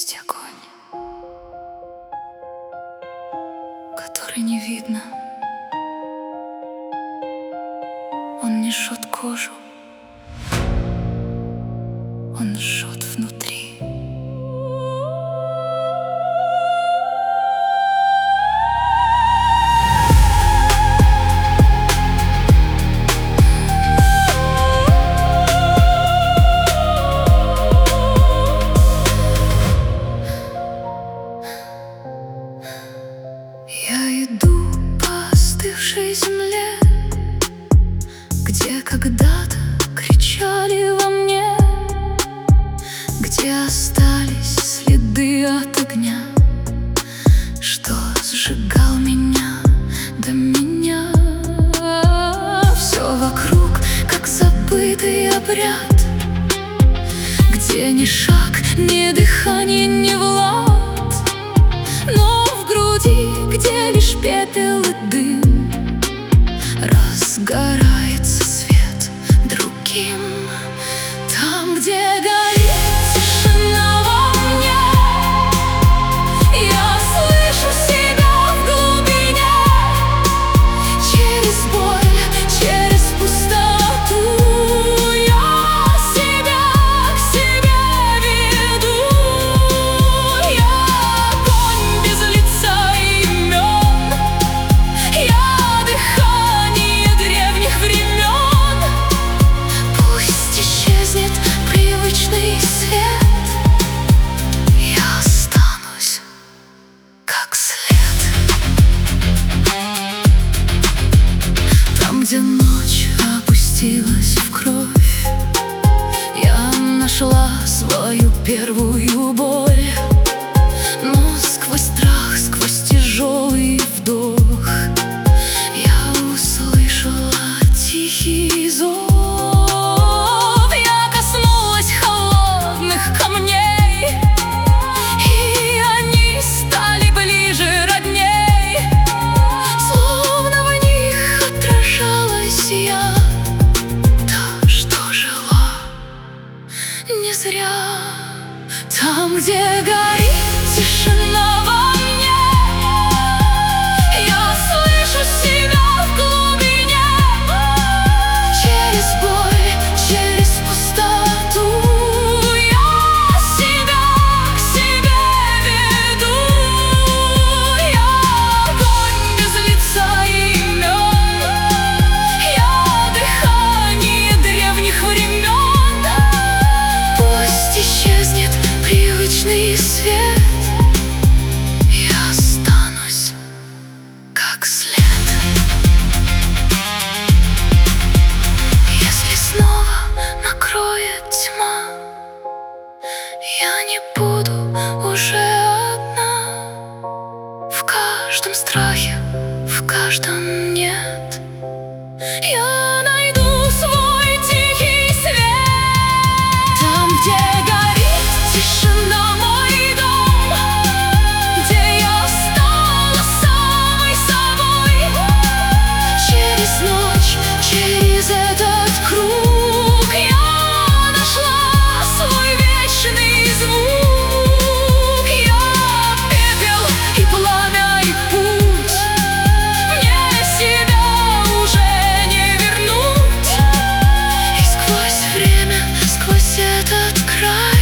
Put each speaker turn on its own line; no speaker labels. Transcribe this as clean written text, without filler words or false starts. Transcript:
Есть огонь, который не видно. Он не жжет кожу, он жжет внутри. Я иду по остывшей земле, где когда-то кричали во мне, где остались следы от огня, что сжигал меня до меня. Все вокруг, как забытый обряд, где ни шаг, ни дыхание, ни влад, но в груди, где лишь пепел и дым, разгорается свет другим. Там, где горит тишина во мне, я слышу себя в глубине. Через боль, через пустоту я себя к себе веду. Я огонь без лица и имен, я дыхание древних времен. Пусть исчезнет привычный свет, я останусь как след. Там, где ночь опустилась в кровь, я нашла свою первую боль. Но сквозь страх, сквозь тяжелый вдох, я услышала тихий зов. Я коснулась холодных камней, и они стали ближе, родней. Словно в них отражалась я, та, что жила не зря. Там, где горит тишина во мне, я слышу себя в глубине. Через боль, через пустоту я себя к себе веду. Я огонь без лица и имен, я дыхание древних времен. Пусть исчезнет привычный свет, я останусь как след. Если снова накроет тьма, я не буду уже одна. В каждом страхе, в каждом нет, я найду свой тихий свет. Там, где горит тишина, мой дом, где я стала самой собой. Через ночь, через этот круг я нашла свой вечный звук. Я пепел и пламя, и путь, мне себя уже не вернуть. И сквозь время, сквозь этот край